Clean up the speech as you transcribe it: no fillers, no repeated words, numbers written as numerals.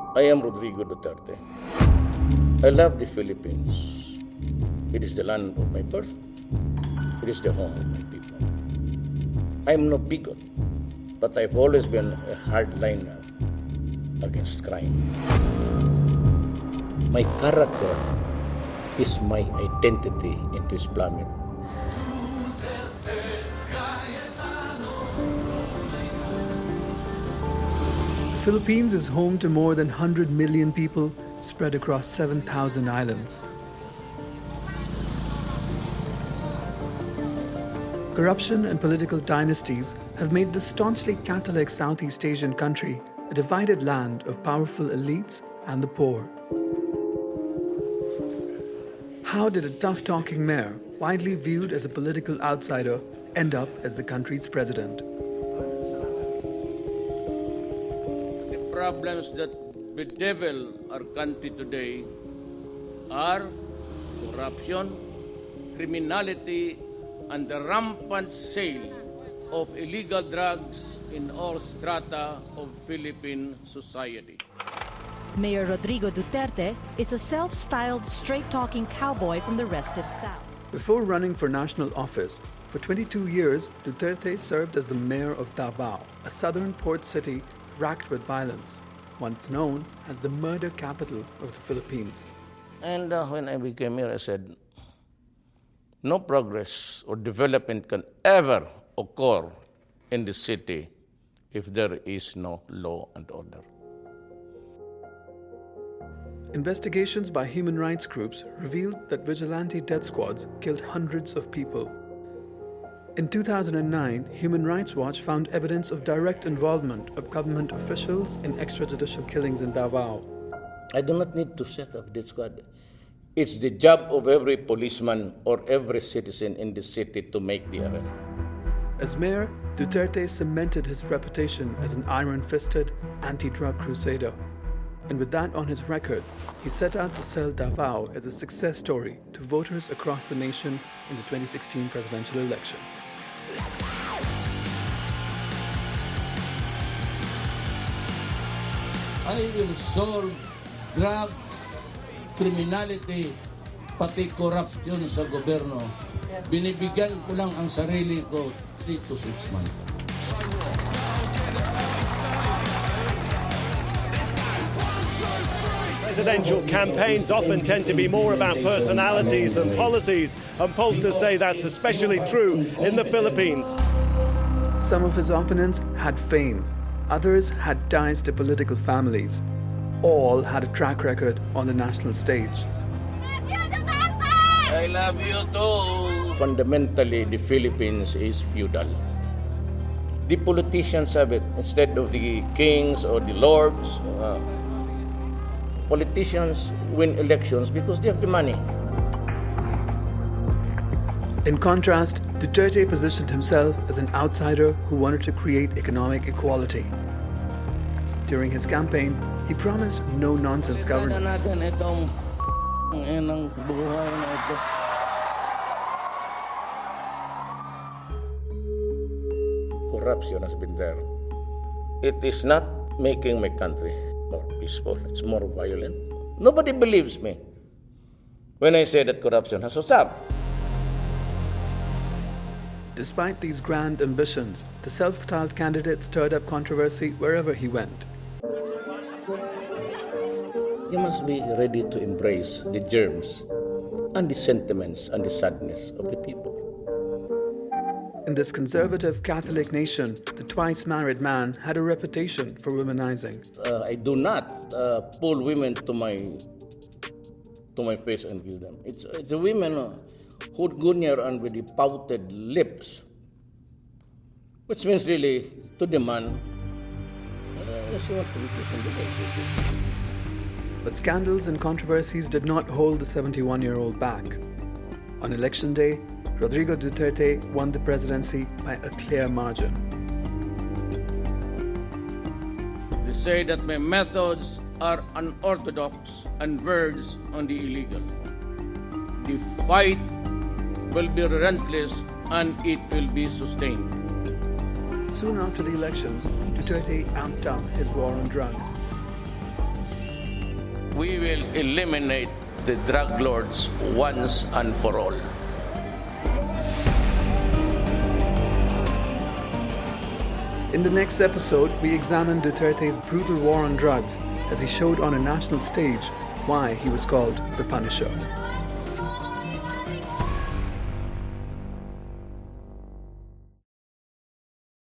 I am Rodrigo Duterte. I love the Philippines. It is the land of my birth. It is the home of my people. I am no bigot, but I've always been a hardliner against crime. My character is my identity in this planet. The Philippines is home to more than 100 million people spread across 7,000 islands. Corruption and political dynasties have made this staunchly Catholic Southeast Asian country a divided land of powerful elites and the poor. How did a tough-talking mayor, widely viewed as a political outsider, end up as the country's president? Problems that bedevil our country today are corruption, criminality, and the rampant sale of illegal drugs in all strata of Philippine society. Mayor Rodrigo Duterte is a self-styled, straight-talking cowboy from the restive South. Before running for national office, for 22 years, Duterte served as the mayor of Davao, a southern port city racked with violence, once known as the murder capital of the Philippines. And when I became mayor, I said, no progress or development can ever occur in the city if there is no law and order. Investigations by human rights groups revealed that vigilante death squads killed hundreds of people. In 2009, Human Rights Watch found evidence of direct involvement of government officials in extrajudicial killings in Davao. I do not need to set up death squad. It's the job of every policeman or every citizen in the city to make the arrest. As mayor, Duterte cemented his reputation as an iron-fisted, anti-drug crusader. And with that on his record, he set out to sell Davao as a success story to voters across the nation in the 2016 presidential election. I will solve drug, criminality, pati corruption sa gobyerno. Binibigyan ko lang ang sarili ko 3 to 6 months. Presidential campaigns often tend to be more about personalities than policies, and pollsters say that's especially true in the Philippines. Some of his opponents had fame, others had ties to political families. All had a track record on the national stage. I love you too. Fundamentally, the Philippines is feudal. The politicians have it instead of the kings or the lords. Politicians win elections because they have the money. In contrast, Duterte positioned himself as an outsider who wanted to create economic equality. During his campaign, he promised no-nonsense governance. Corruption has been there. It is not making my country more peaceful. It's more violent. Nobody believes me when I say that corruption has to stop. Despite these grand ambitions, the self-styled candidate stirred up controversy wherever he went. You must be ready to embrace the germs and the sentiments and the sadness of the people. In this conservative Catholic nation, the twice-married man had a reputation for womanizing. I do not pull women to my face and view them. It's the women who go near and with the pouted lips, which means really to the man, she wants to be kissed on the face. But scandals and controversies did not hold the 71-year-old back. On election day, Rodrigo Duterte won the presidency by a clear margin. They say that my methods are unorthodox and verge on the illegal. The fight will be relentless and it will be sustained. Soon after the elections, Duterte amped up his war on drugs. we will eliminate the drug lords once and for all. In the next episode, we examine Duterte's brutal war on drugs as he showed on a national stage why he was called the Punisher.